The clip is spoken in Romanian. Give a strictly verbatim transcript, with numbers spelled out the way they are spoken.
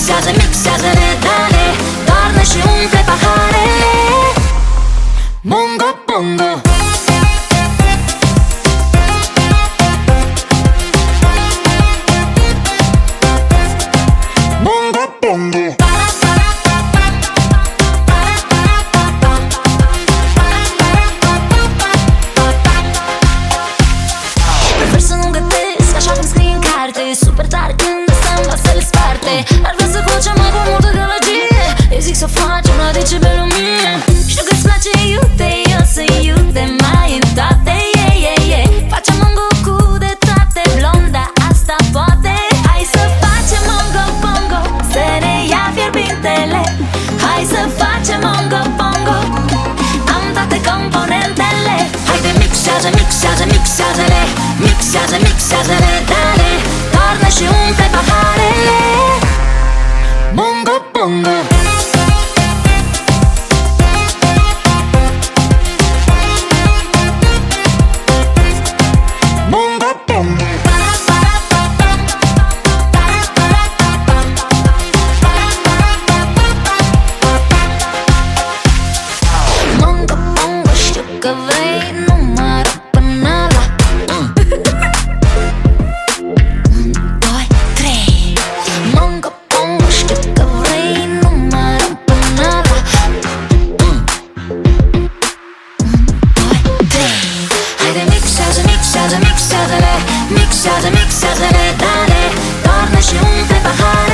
mixează, mixează-le, dale, toarnă și umple paharele. Mongo, bongo. Mongo, bongo. Prefer să nu gătesc așa cum scrie în carte, super tare când stăm la să le sparte. Ar vrea să facem mai cu multă gălăgie, eu zic să facem la decibelul mie. Știu că-ți place iute, eu să iute mai în toate, yeah, yeah, yeah. Facem mongo cu de toate, blonda asta poate. Hai să facem mongo bongo, să ne ia fierbintele. Hai să facem mongo bongo, am toate componentele. Haide mixează, mixează, mixează-le, mixează, mixează-le, dale, toarnă și umple paharele. Mongo bongo. Mixează, mixează-le, dale, toarnă și umple pahar.